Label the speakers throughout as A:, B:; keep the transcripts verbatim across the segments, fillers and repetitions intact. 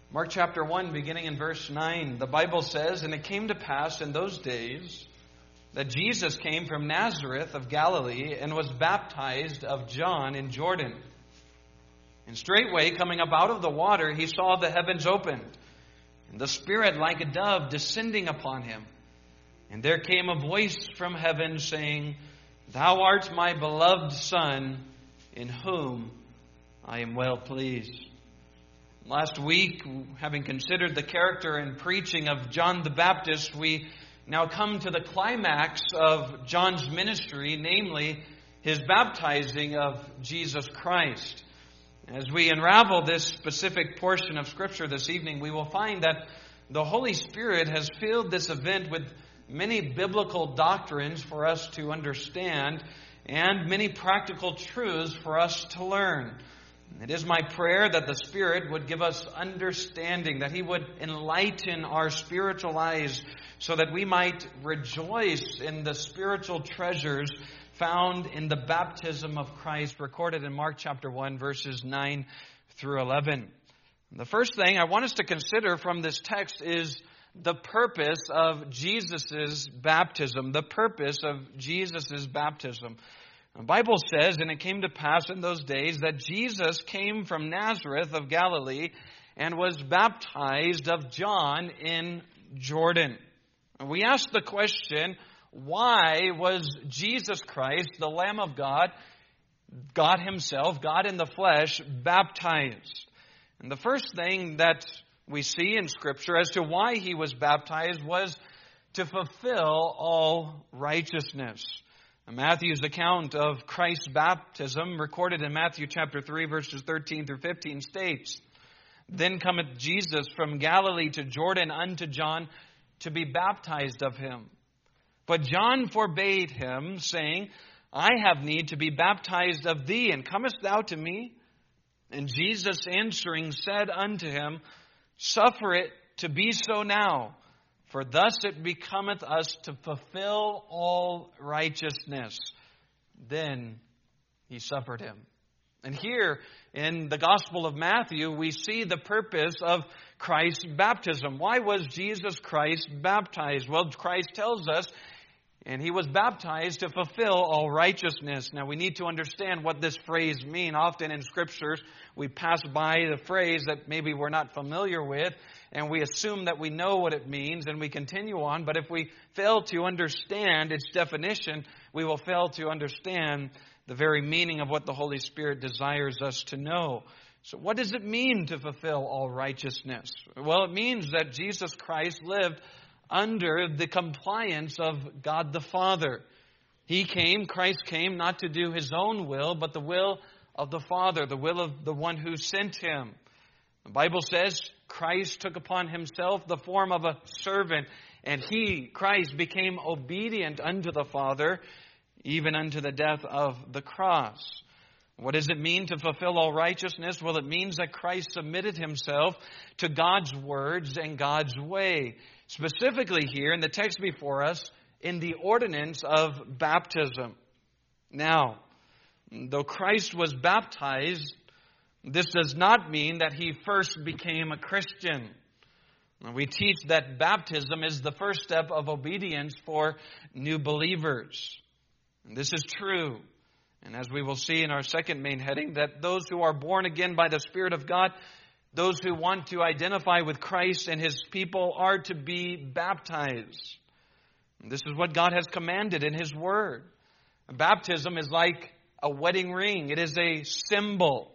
A: Mark chapter one, beginning in verse nine, the Bible says, "And it came to pass in those days that Jesus came from Nazareth of Galilee and was baptized of John in Jordan. And straightway, coming up out of the water, he saw the heavens opened, and the Spirit like a dove descending upon him. And there came a voice from heaven saying, Thou art my beloved Son, in whom I am well pleased." Last week, having considered the character and preaching of John the Baptist, we now come to the climax of John's ministry, namely his baptizing of Jesus Christ. As we unravel this specific portion of Scripture this evening, we will find that the Holy Spirit has filled this event with many biblical doctrines for us to understand and many practical truths for us to learn. It is my prayer that the Spirit would give us understanding, that He would enlighten our spiritual eyes so that we might rejoice in the spiritual treasures found in the baptism of Christ recorded in Mark chapter one, verses nine through eleven. The first thing I want us to consider from this text is the purpose of Jesus' baptism. The purpose of Jesus' baptism. The Bible says, "And it came to pass in those days that Jesus came from Nazareth of Galilee and was baptized of John in Jordan." And we ask the question, why was Jesus Christ, the Lamb of God, God Himself, God in the flesh, baptized? And the first thing that we see in Scripture as to why He was baptized was to fulfill all righteousness. Matthew's account of Christ's baptism, recorded in Matthew chapter three, verses thirteen through fifteen, states, "Then cometh Jesus from Galilee to Jordan unto John to be baptized of him. But John forbade him, saying, I have need to be baptized of thee, and comest thou to me? And Jesus answering said unto him, Suffer it to be so now, for thus it becometh us to fulfill all righteousness. Then he suffered him." And here in the Gospel of Matthew, we see the purpose of Christ's baptism. Why was Jesus Christ baptized? Well, Christ tells us, and He was baptized to fulfill all righteousness. Now, we need to understand what this phrase means. Often in Scriptures, we pass by the phrase that maybe we're not familiar with, and we assume that we know what it means, and we continue on. But if we fail to understand its definition, we will fail to understand the very meaning of what the Holy Spirit desires us to know. So what does it mean to fulfill all righteousness? Well, it means that Jesus Christ lived under the compliance of God the Father. He came, Christ came, not to do His own will, but the will of the Father, the will of the one who sent Him. The Bible says Christ took upon Himself the form of a servant, and He, Christ, became obedient unto the Father, even unto the death of the cross. What does it mean to fulfill all righteousness? Well, it means that Christ submitted Himself to God's words and God's way. Specifically here in the text before us, in the ordinance of baptism. Now, though Christ was baptized, this does not mean that He first became a Christian. We teach that baptism is the first step of obedience for new believers. And this is true. And as we will see in our second main heading, that those who are born again by the Spirit of God, those who want to identify with Christ and His people, are to be baptized. And this is what God has commanded in His Word. Baptism is like a wedding ring. It is a symbol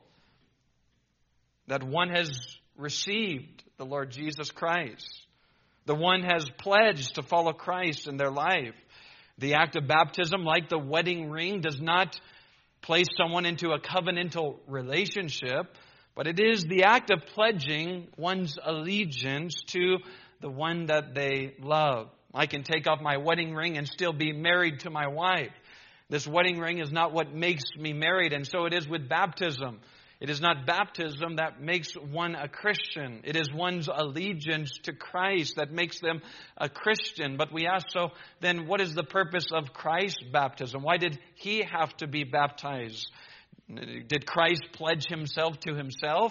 A: that one has received the Lord Jesus Christ. The one has pledged to follow Christ in their life. The act of baptism, like the wedding ring, does not place someone into a covenantal relationship, but it is the act of pledging one's allegiance to the one that they love. I can take off my wedding ring and still be married to my wife. This wedding ring is not what makes me married, and so it is with baptism. It is not baptism that makes one a Christian. It is one's allegiance to Christ that makes them a Christian. But we ask, so then what is the purpose of Christ's baptism? Why did He have to be baptized? Did Christ pledge Himself to Himself?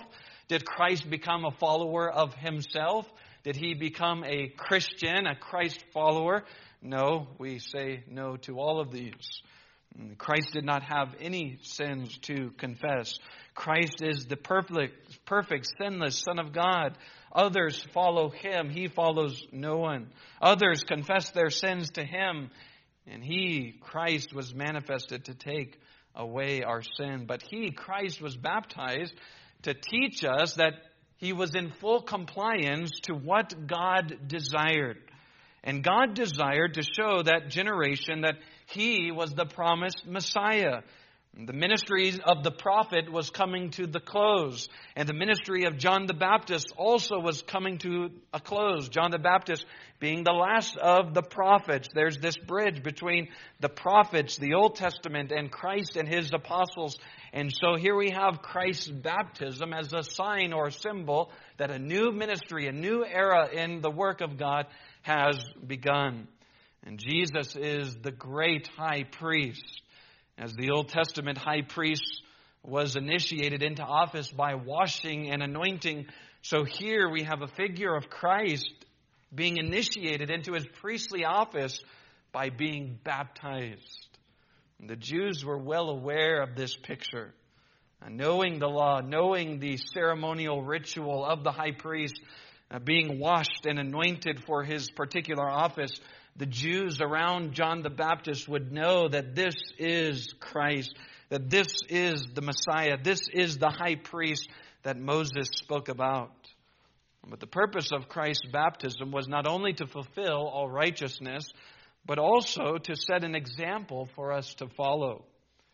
A: Did Christ become a follower of himself? Did he become a Christian, a Christ follower? No, we say no to all of these. Christ did not have any sins to confess. Christ is the perfect, perfect, sinless Son of God. Others follow him. He follows no one. Others confess their sins to him. And he, Christ, was manifested to take away our sin. But he, Christ, was baptized to teach us that he was in full compliance to what God desired. And God desired to show that generation that he was the promised Messiah. The ministry of the prophet was coming to the close. And the ministry of John the Baptist also was coming to a close. John the Baptist being the last of the prophets. There's this bridge between the prophets, the Old Testament, and Christ and his apostles. And so here we have Christ's baptism as a sign or symbol that a new ministry, a new era in the work of God has begun. And Jesus is the great high priest. As the Old Testament high priest was initiated into office by washing and anointing, so here we have a figure of Christ being initiated into his priestly office by being baptized. And the Jews were well aware of this picture. And knowing the law, knowing the ceremonial ritual of the high priest, uh, being washed and anointed for his particular office, the Jews around John the Baptist would know that this is Christ, that this is the Messiah, this is the high priest that Moses spoke about. But the purpose of Christ's baptism was not only to fulfill all righteousness, but also to set an example for us to follow.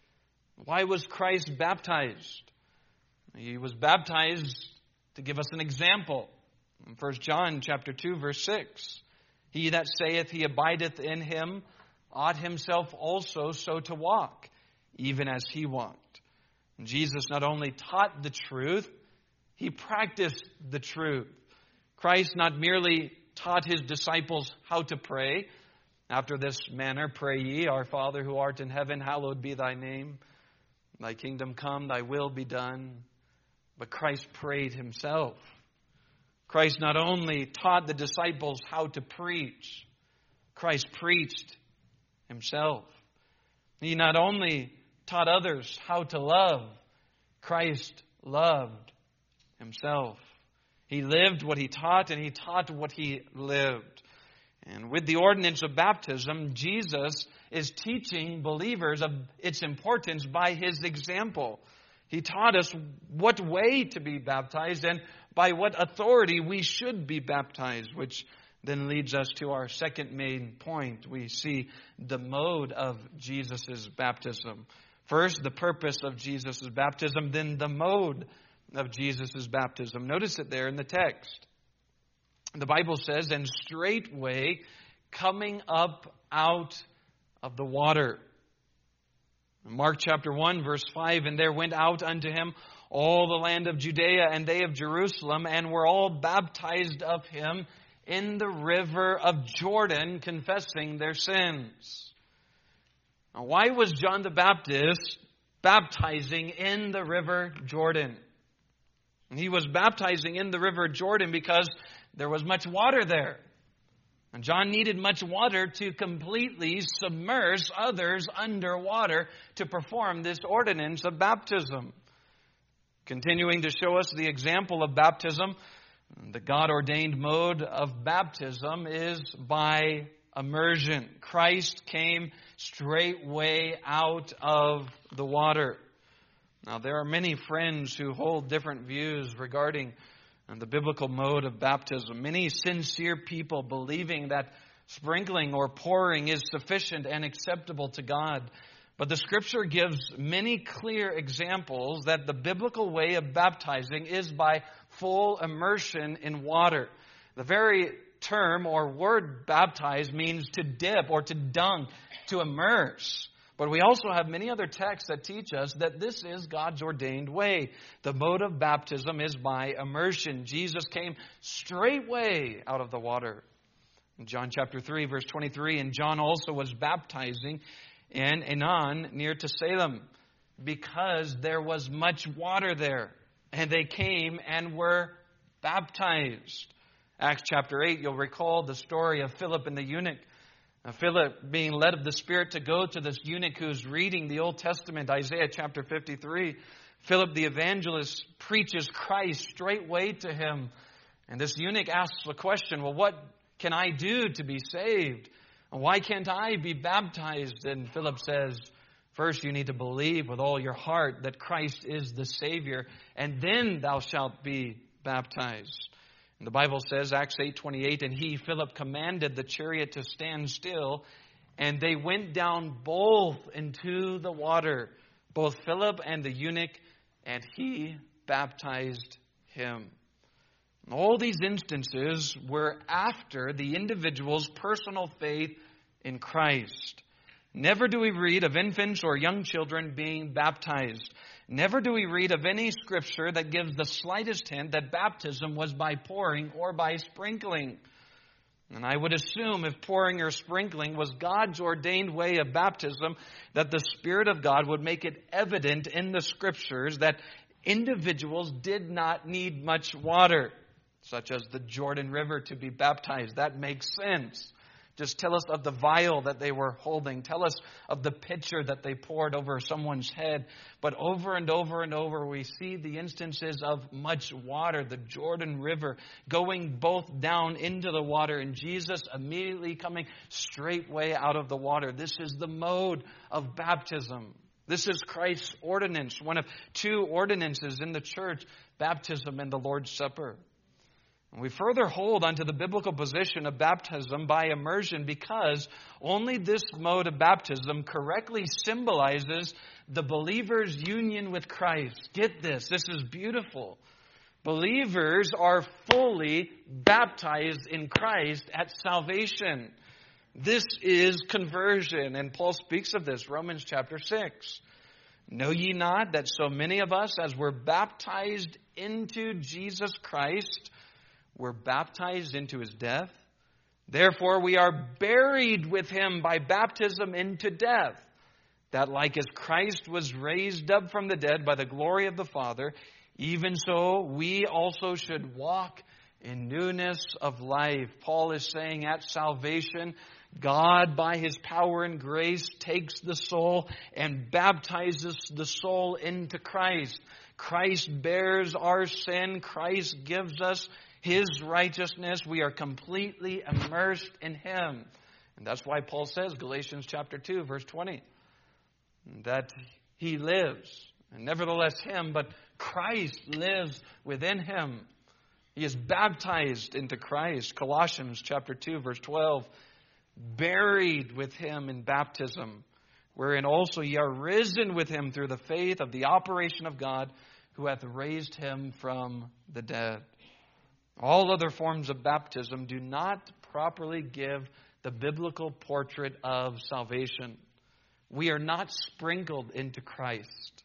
A: Why was Christ baptized? He was baptized to give us an example. In First John chapter two, verse six. He that saith he abideth in him ought himself also so to walk, even as he walked. And Jesus not only taught the truth, he practiced the truth. Christ not merely taught his disciples how to pray. After this manner, pray ye, Our Father who art in heaven, hallowed be thy name. Thy kingdom come, thy will be done. But Christ prayed himself. Christ not only taught the disciples how to preach, Christ preached himself. He not only taught others how to love, Christ loved himself. He lived what he taught, and he taught what he lived. And with the ordinance of baptism, Jesus is teaching believers of its importance by his example. He taught us what way to be baptized and by what authority we should be baptized, which then leads us to our second main point. We see the mode of Jesus' baptism. First, the purpose of Jesus' baptism, then the mode of Jesus' baptism. Notice it there in the text. The Bible says, and straightway coming up out of the water. Mark chapter one, verse five, and there went out unto him all the land of Judea and they of Jerusalem, and were all baptized of him in the river of Jordan, confessing their sins. Now, why was John the Baptist baptizing in the river Jordan? And he was baptizing in the river Jordan because there was much water there. And John needed much water to completely submerge others underwater to perform this ordinance of baptism. Continuing to show us the example of baptism, the God-ordained mode of baptism is by immersion. Christ came straightway out of the water. Now, there are many friends who hold different views regarding the biblical mode of baptism. Many sincere people believing that sprinkling or pouring is sufficient and acceptable to God. But the Scripture gives many clear examples that the biblical way of baptizing is by full immersion in water. The very term or word baptize means to dip or to dunk, to immerse. But we also have many other texts that teach us that this is God's ordained way. The mode of baptism is by immersion. Jesus came straightway out of the water. In John chapter three, verse twenty-three, and John also was baptizing in Aenon near to Salem, because there was much water there. and they came and were baptized. Acts chapter eight, you'll recall the story of Philip and the eunuch. Now, Philip being led of the Spirit to go to this eunuch who's reading the Old Testament, Isaiah chapter fifty-three. Philip the evangelist preaches Christ straightway to him. And this eunuch asks the question, well, what can I do to be saved? Why can't I be baptized? And Philip says, first you need to believe with all your heart that Christ is the Savior, and then thou shalt be baptized. And the Bible says, Acts eight twenty-eight, and he, Philip, commanded the chariot to stand still, and they went down both into the water, both Philip and the eunuch, and he baptized him. All these instances were after the individual's personal faith in Christ. Never do we read of infants or young children being baptized. Never do we read of any scripture that gives the slightest hint that baptism was by pouring or by sprinkling. And I would assume if pouring or sprinkling was God's ordained way of baptism, that the Spirit of God would make it evident in the scriptures that individuals did not need much water, such as the Jordan River, to be baptized. That makes sense. Just tell us of the vial that they were holding. Tell us of the pitcher that they poured over someone's head. But over and over and over, we see the instances of much water, the Jordan River, going both down into the water, and Jesus immediately coming straightway out of the water. This is the mode of baptism. This is Christ's ordinance, one of two ordinances in the church, baptism and the Lord's Supper. We further hold onto the biblical position of baptism by immersion because only this mode of baptism correctly symbolizes the believer's union with Christ. Get this, this is beautiful. Believers are fully baptized in Christ at salvation. This is conversion, and Paul speaks of this, Romans chapter six. Know ye not that so many of us, as were baptized into Jesus Christ, were baptized into his death? Therefore we are buried with him by baptism into death, that like as Christ was raised up from the dead by the glory of the Father, even so we also should walk in newness of life. Paul is saying at salvation, God by his power and grace takes the soul and baptizes the soul into Christ. Christ bears our sin. Christ gives us his righteousness. We are completely immersed in him. And that's why Paul says, Galatians chapter two, verse twenty, that he lives. And nevertheless him, but Christ lives within him. He is baptized into Christ. Colossians chapter two, verse twelve, buried with him in baptism, wherein also ye are risen with him through the faith of the operation of God, who hath raised him from the dead. All other forms of baptism do not properly give the biblical portrait of salvation. We are not sprinkled into Christ.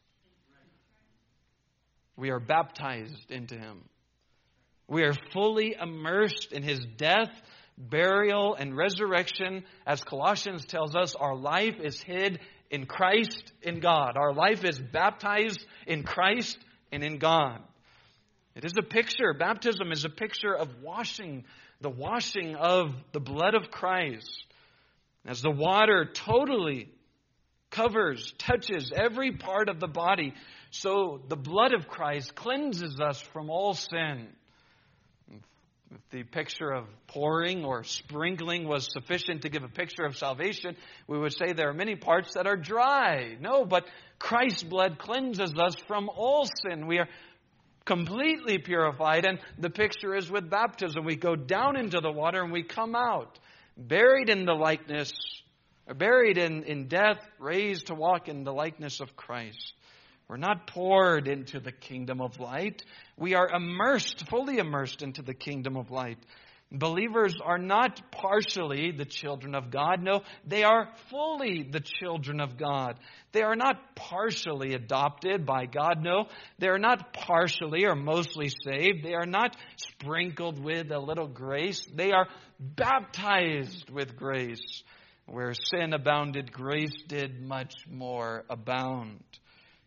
A: We are baptized into him. We are fully immersed in his death, burial, and resurrection. As Colossians tells us, our life is hid in Christ, in God. Our life is baptized in Christ and in God. It is a picture, baptism is a picture of washing, the washing of the blood of Christ. As the water totally covers, touches every part of the body, so the blood of Christ cleanses us from all sin. If the picture of pouring or sprinkling was sufficient to give a picture of salvation, we would say there are many parts that are dry. No, but Christ's blood cleanses us from all sin. We are completely purified, and the picture is with baptism. We go down into the water and we come out, buried in the likeness, buried in, in death, raised to walk in the likeness of Christ. We're not poured into the kingdom of light. We are immersed, fully immersed into the kingdom of light. Believers are not partially the children of God. No, they are fully the children of God. They are not partially adopted by God. No, they are not partially or mostly saved. They are not sprinkled with a little grace. They are baptized with grace. Where sin abounded, grace did much more abound.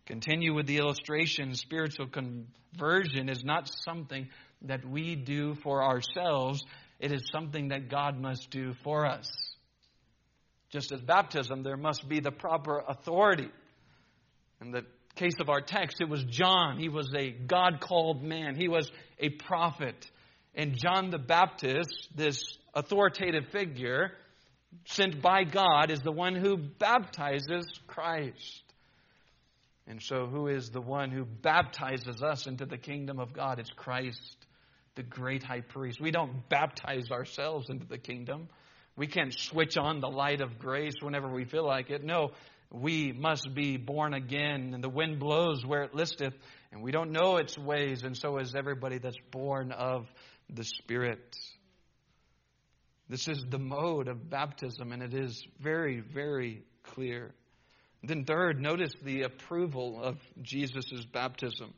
A: Continue with the illustration. Spiritual conversion is not something that we do for ourselves. It is something that God must do for us. Just as baptism, there must be the proper authority. In the case of our text, it was John. He was a God-called man. He was a prophet. And John the Baptist, this authoritative figure sent by God, is the one who baptizes Christ. And so who is the one who baptizes us into the kingdom of God? It's Christ, the great high priest. We don't baptize ourselves into the kingdom. We can't switch on the light of grace whenever we feel like it. No, we must be born again, and the wind blows where it listeth, and we don't know its ways, and so is everybody that's born of the Spirit. This is the mode of baptism, and it is very, very clear. Then third, notice the approval of Jesus' baptism.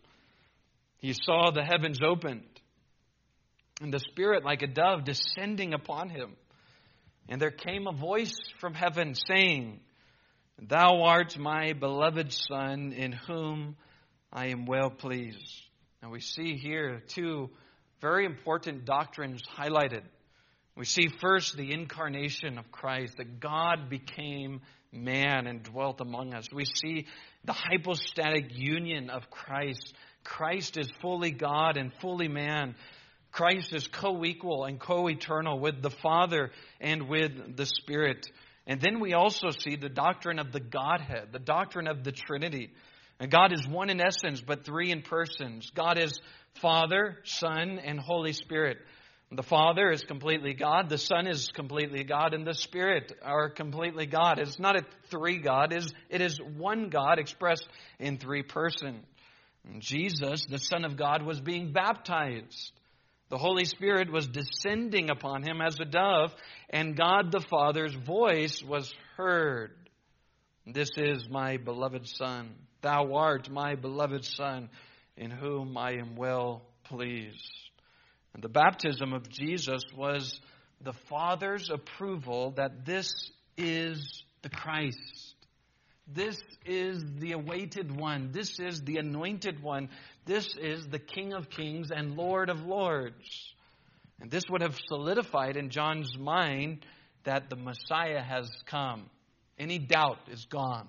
A: He saw the heavens opened, and the Spirit like a dove descending upon him. And there came a voice from heaven saying, Thou art my beloved Son, in whom I am well pleased. Now we see here two very important doctrines highlighted. We see first the incarnation of Christ, that God became man and dwelt among us. We see the hypostatic union of Christ. Christ is fully God and fully man. Christ is co-equal and co-eternal with the Father and with the Spirit. And then we also see the doctrine of the Godhead, the doctrine of the Trinity. And God is one in essence, but three in persons. God is Father, Son, and Holy Spirit. The Father is completely God, the Son is completely God, and the Spirit are completely God. It's not a three God, it is one God expressed in three persons. Jesus, the Son of God, was being baptized. The Holy Spirit was descending upon him as a dove, and God the Father's voice was heard. This is my beloved Son. Thou art my beloved Son, in whom I am well pleased. And the baptism of Jesus was the Father's approval that this is the Christ. This is the awaited one. This is the anointed one. This is the King of Kings and Lord of Lords. And this would have solidified in John's mind that the Messiah has come. Any doubt is gone.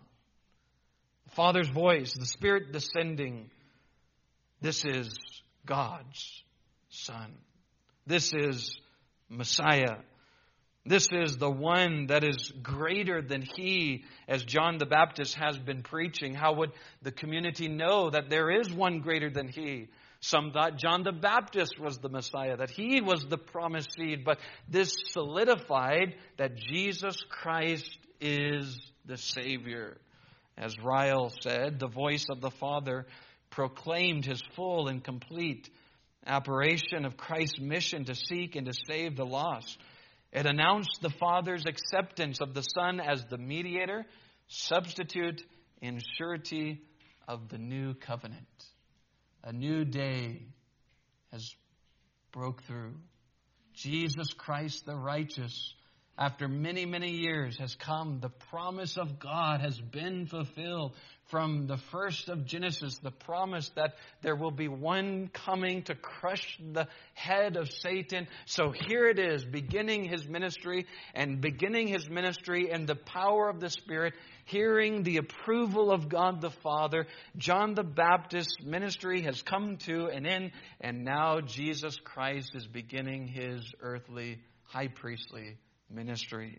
A: The Father's voice, the Spirit descending. This is God's Son. This is Messiah. This is the one that is greater than he, as John the Baptist has been preaching. How would the community know that there is one greater than he? Some thought John the Baptist was the Messiah, that he was the promised seed. But this solidified that Jesus Christ is the Savior. As Ryle said, the voice of the Father proclaimed his full and complete apparition of Christ's mission to seek and to save the lost. It announced the Father's acceptance of the Son as the mediator, substitute, and surety of the new covenant. A new day has broke through. Jesus Christ the righteous, after many, many years, has come. The promise of God has been fulfilled. From the first of Genesis, the promise that there will be one coming to crush the head of Satan. So here it is, beginning his ministry, and beginning his ministry in the power of the Spirit, hearing the approval of God the Father. John the Baptist's ministry has come to an end, and now Jesus Christ is beginning his earthly, high priestly ministry.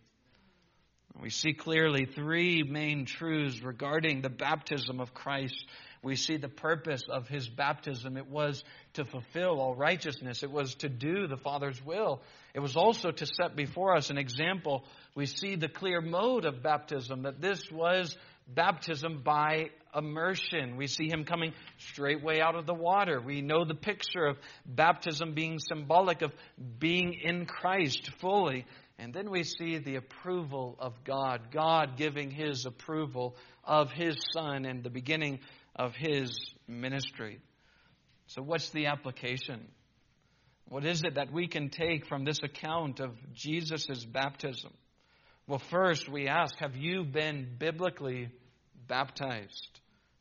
A: We see clearly three main truths regarding the baptism of Christ. We see the purpose of his baptism. It was to fulfill all righteousness. It was to do the Father's will. It was also to set before us an example. We see the clear mode of baptism, that this was baptism by immersion. We see him coming straightway out of the water. We know the picture of baptism being symbolic of being in Christ fully. And then we see the approval of God. God giving his approval of his Son and the beginning of his ministry. So what's the application? What is it that we can take from this account of Jesus' baptism? Well, first we ask, have you been biblically baptized?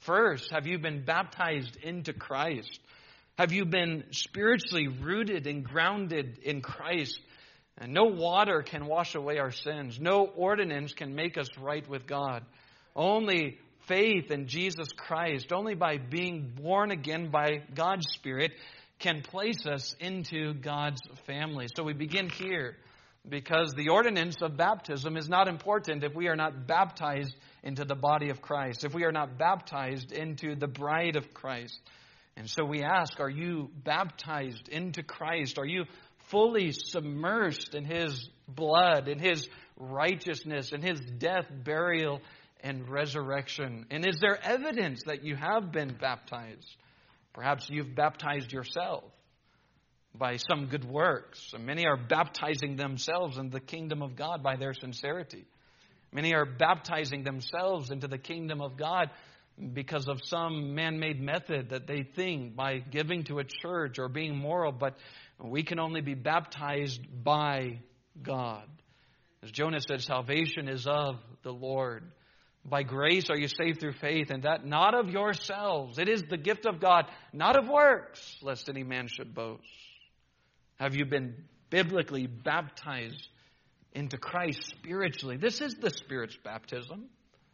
A: First, have you been baptized into Christ? Have you been spiritually rooted and grounded in Christ? And no water can wash away our sins. No ordinance can make us right with God. Only faith in Jesus Christ, only by being born again by God's Spirit, can place us into God's family. So we begin here, because the ordinance of baptism is not important if we are not baptized into the body of Christ, if we are not baptized into the bride of Christ. And so we ask, are you baptized into Christ? Are you fully submersed in His blood, in His righteousness, in His death, burial, and resurrection? And is there evidence that you have been baptized? Perhaps you've baptized yourself by some good works. Many are baptizing themselves in the kingdom of God by their sincerity. Many are baptizing themselves into the kingdom of God because of some man-made method that they think by giving to a church or being moral. But we can only be baptized by God. As Jonah said, salvation is of the Lord. By grace are you saved through faith, and that not of yourselves. It is the gift of God, not of works, lest any man should boast. Have you been biblically baptized into Christ spiritually? This is the Spirit's baptism.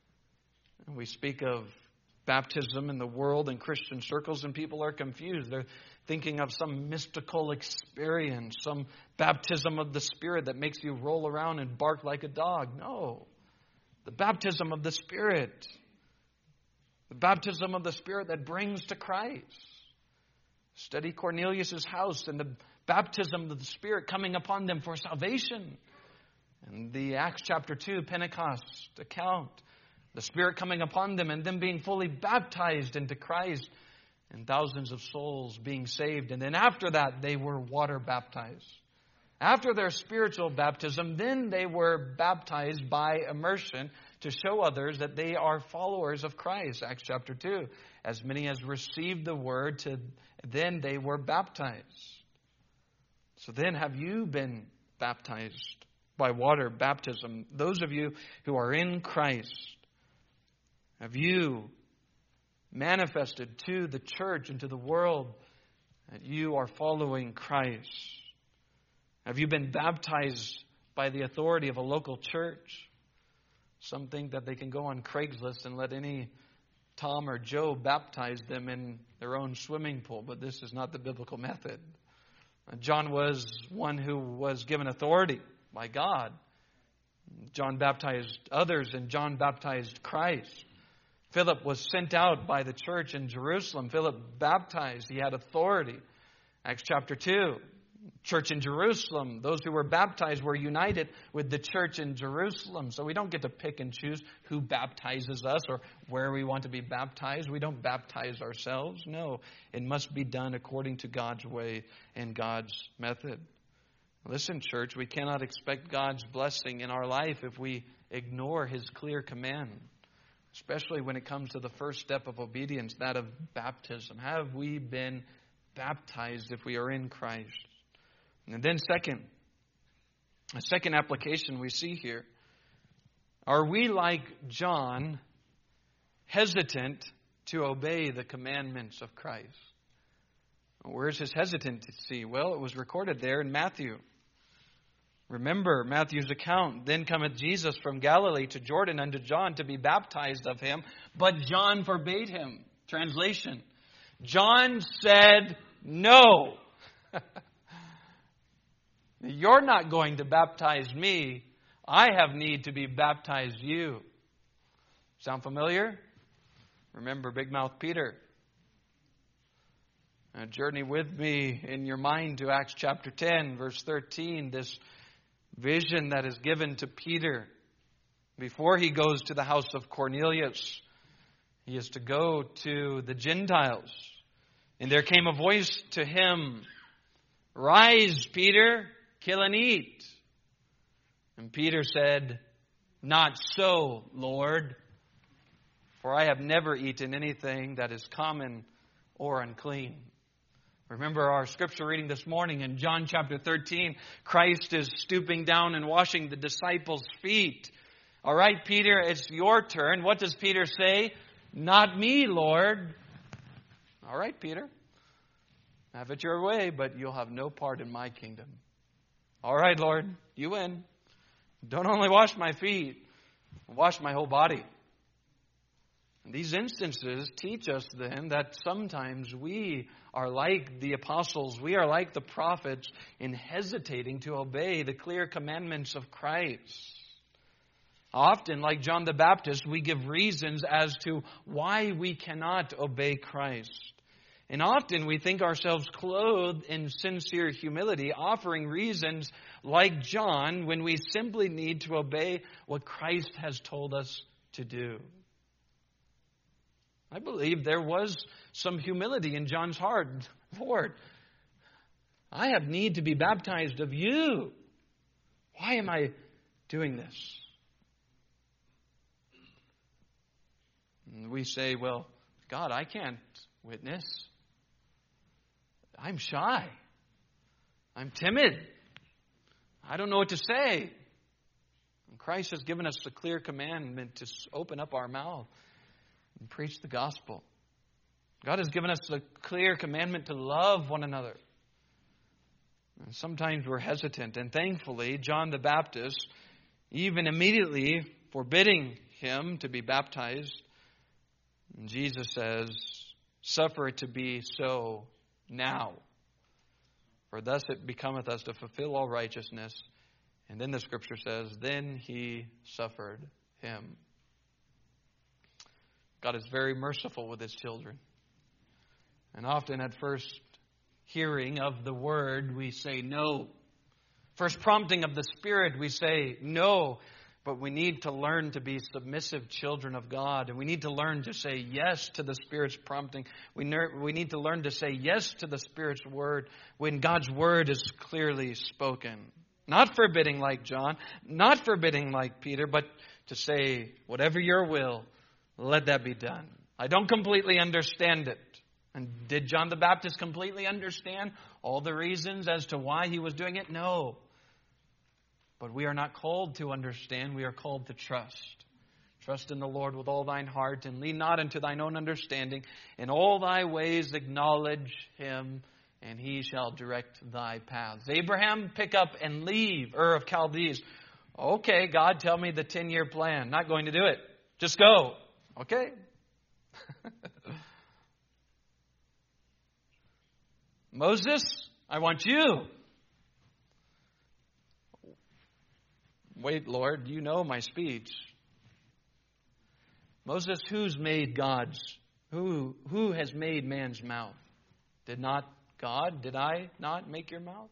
A: We speak of baptism in the world and Christian circles, and people are confused. They're thinking of some mystical experience, some baptism of the Spirit that makes you roll around and bark like a dog. No. The baptism of the Spirit. The baptism of the Spirit that brings to Christ. Study Cornelius' house and the baptism of the Spirit coming upon them for salvation. And the Acts chapter two, Pentecost account. The Spirit coming upon them and them being fully baptized into Christ. And thousands of souls being saved. And then after that, they were water baptized. After their spiritual baptism, then they were baptized by immersion to show others that they are followers of Christ. Acts chapter two. As many as received the word, to then they were baptized. So then have you been baptized by water baptism? Those of you who are in Christ, have you manifested to the church and to the world that you are following Christ? Have you been baptized by the authority of a local church? Some think that they can go on Craigslist and let any Tom or Joe baptize them in their own swimming pool, but this is not the biblical method. John was one who was given authority by God. John baptized others, and John baptized Christ. Philip was sent out by the church in Jerusalem. Philip baptized. He had authority. Acts chapter two. Church in Jerusalem. Those who were baptized were united with the church in Jerusalem. So we don't get to pick and choose who baptizes us or where we want to be baptized. We don't baptize ourselves. No, it must be done according to God's way and God's method. Listen, church, we cannot expect God's blessing in our life if we ignore His clear command, especially when it comes to the first step of obedience, that of baptism. Have we been baptized if we are in Christ? And then second, a second application we see here. Are we like John, hesitant to obey the commandments of Christ? Where's his hesitancy? Well, it was recorded there in Matthew. Remember Matthew's account. Then cometh Jesus from Galilee to Jordan unto John to be baptized of him. But John forbade him. Translation. John said no. You're not going to baptize me. I have need to be baptized you. Sound familiar? Remember Big Mouth Peter. Now journey with me in your mind to Acts chapter ten, verse thirteen. This vision that is given to Peter before he goes to the house of Cornelius. He is to go to the Gentiles. And there came a voice to him, Rise, Peter, kill and eat. And Peter said, Not so, Lord, for I have never eaten anything that is common or unclean. Remember our scripture reading this morning in John chapter thirteen. Christ is stooping down and washing the disciples' feet. All right, Peter, it's your turn. What does Peter say? Not me, Lord. All right, Peter. Have it your way, but you'll have no part in my kingdom. All right, Lord, you win. Don't only wash my feet, wash my whole body. And these instances teach us then that sometimes we are like the apostles, we are like the prophets in hesitating to obey the clear commandments of Christ. Often, like John the Baptist, we give reasons as to why we cannot obey Christ. And often we think ourselves clothed in sincere humility, offering reasons like John when we simply need to obey what Christ has told us to do. I believe there was some humility in John's heart. Lord, I have need to be baptized of you. Why am I doing this? And we say, well, God, I can't witness. I'm shy. I'm timid. I don't know what to say. And Christ has given us a clear commandment to open up our mouth and preach the gospel. God has given us a clear commandment to love one another. And sometimes we're hesitant. And thankfully, John the Baptist, even immediately forbidding him to be baptized, and Jesus says, suffer it to be so now. For thus it becometh us to fulfill all righteousness. And then the scripture says, then he suffered him. God is very merciful with his children. And often at first hearing of the word, we say no. First prompting of the Spirit, we say no. But we need to learn to be submissive children of God. And we need to learn to say yes to the Spirit's prompting. We, ner- we need to learn to say yes to the Spirit's word when God's word is clearly spoken. Not forbidding like John, not forbidding like Peter, but to say, whatever your will, let that be done. I don't completely understand it. And did John the Baptist completely understand all the reasons as to why he was doing it? No. But we are not called to understand. We are called to trust. Trust in the Lord with all thine heart, and lean not unto thine own understanding. In all thy ways acknowledge him, and he shall direct thy paths. Abraham, pick up and leave Ur of Chaldees. Okay, God, tell me the ten-year plan. Not going to do it. Just go. Okay. Moses, I want you. Wait, Lord, you know my speech. Moses, who's made God's? Who, who has made man's mouth? Did not God? Did I not make your mouth?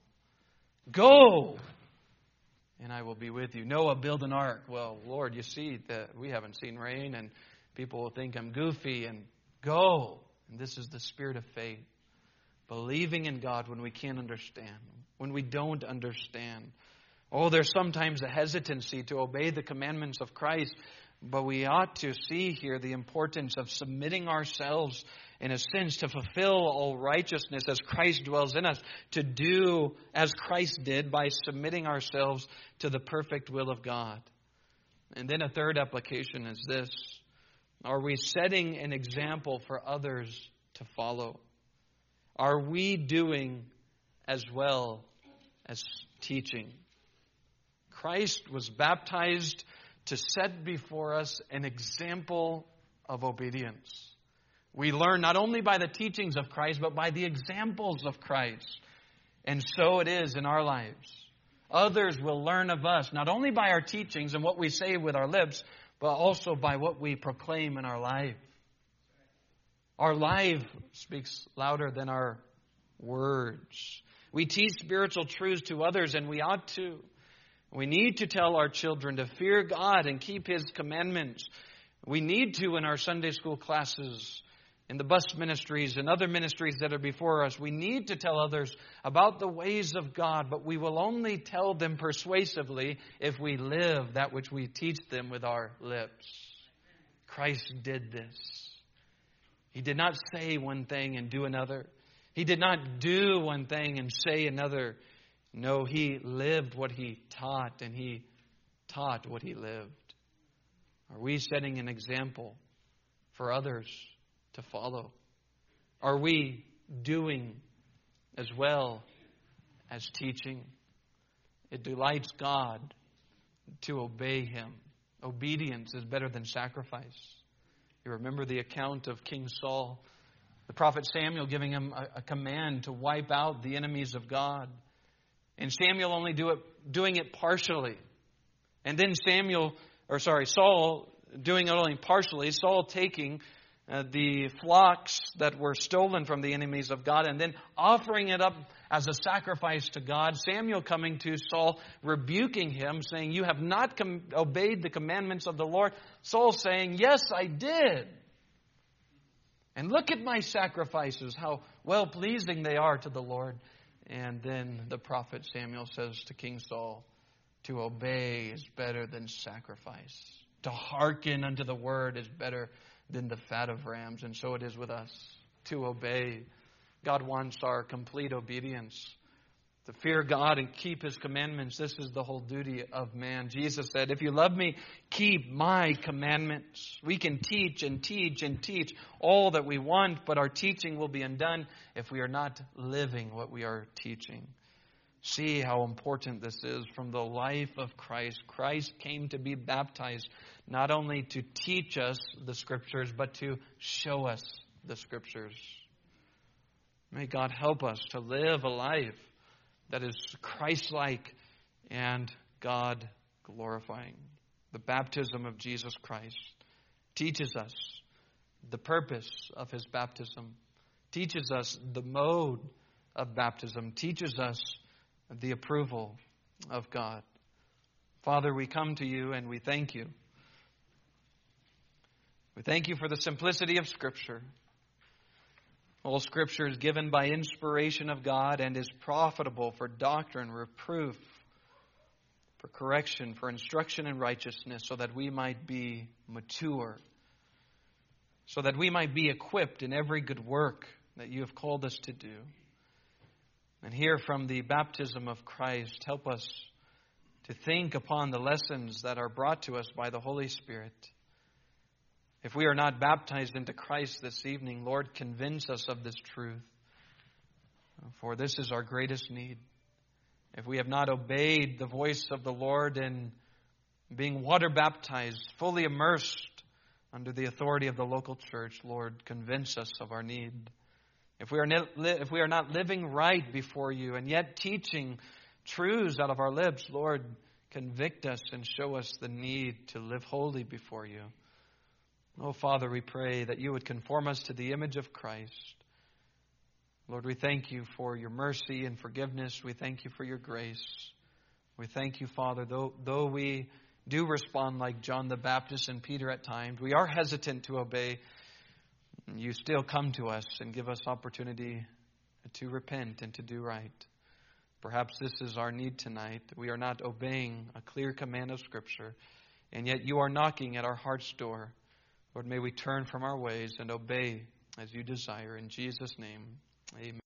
A: Go, and I will be with you. Noah, build an ark. Well, Lord, you see that we haven't seen rain, and people will think I'm goofy. And go. And this is the spirit of faith. Believing in God when we can't understand, when we don't understand. Oh, there's sometimes a hesitancy to obey the commandments of Christ, but we ought to see here the importance of submitting ourselves, in a sense, to fulfill all righteousness as Christ dwells in us, to do as Christ did by submitting ourselves to the perfect will of God. And then a third application is this. Are we setting an example for others to follow? Are we doing as well as teaching? Christ was baptized to set before us an example of obedience. We learn not only by the teachings of Christ, but by the examples of Christ. And so it is in our lives. Others will learn of us, not only by our teachings and what we say with our lips, but also by what we proclaim in our life. Our life speaks louder than our words. We teach spiritual truths to others, and we ought to. We need to tell our children to fear God and keep His commandments. We need to in our Sunday school classes, in the bus ministries and other ministries that are before us. We need to tell others about the ways of God, but we will only tell them persuasively if we live that which we teach them with our lips. Christ did this. He did not say one thing and do another. He did not do one thing and say another. No, He lived what He taught, and He taught what He lived. Are we setting an example for others to follow? Are we doing as well as teaching? It delights God to obey Him. Obedience is better than sacrifice. You remember the account of King Saul, the prophet Samuel giving him a, a command to wipe out the enemies of God. And Samuel only do it, doing it partially. And then Samuel, or sorry, Saul doing it only partially. Saul taking uh, the flocks that were stolen from the enemies of God and then offering it up as a sacrifice to God. Samuel coming to Saul, rebuking him, saying, "You have not com- obeyed the commandments of the Lord." Saul saying, "Yes, I did. And look at my sacrifices, how well-pleasing they are to the Lord." And then the prophet Samuel says to King Saul, "To obey is better than sacrifice. To hearken unto the word is better than the fat of rams." And so it is with us, to obey. God wants our complete obedience. To fear God and keep His commandments, this is the whole duty of man. Jesus said, "If you love me, keep my commandments." We can teach and teach and teach all that we want, but our teaching will be undone if we are not living what we are teaching. See how important this is from the life of Christ. Christ came to be baptized, not only to teach us the Scriptures, but to show us the Scriptures. May God help us to live a life that is Christ-like and God-glorifying. The baptism of Jesus Christ teaches us the purpose of His baptism, teaches us the mode of baptism, teaches us the approval of God. Father, we come to You and we thank You. We thank You for the simplicity of Scripture. All Scripture is given by inspiration of God and is profitable for doctrine, reproof, for correction, for instruction in righteousness, so that we might be mature, so that we might be equipped in every good work that You have called us to do. And here from the baptism of Christ, help us to think upon the lessons that are brought to us by the Holy Spirit. If we are not baptized into Christ this evening, Lord, convince us of this truth. For this is our greatest need. If we have not obeyed the voice of the Lord in being water baptized, fully immersed under the authority of the local church, Lord, convince us of our need. If we are not, if we are not living right before You and yet teaching truths out of our lips, Lord, convict us and show us the need to live holy before You. Oh, Father, we pray that You would conform us to the image of Christ. Lord, we thank You for Your mercy and forgiveness. We thank You for Your grace. We thank You, Father, though, though we do respond like John the Baptist and Peter at times, we are hesitant to obey. You still come to us and give us opportunity to repent and to do right. Perhaps this is our need tonight. We are not obeying a clear command of Scripture, and yet You are knocking at our heart's door. Lord, may we turn from our ways and obey as You desire. In Jesus' name, amen.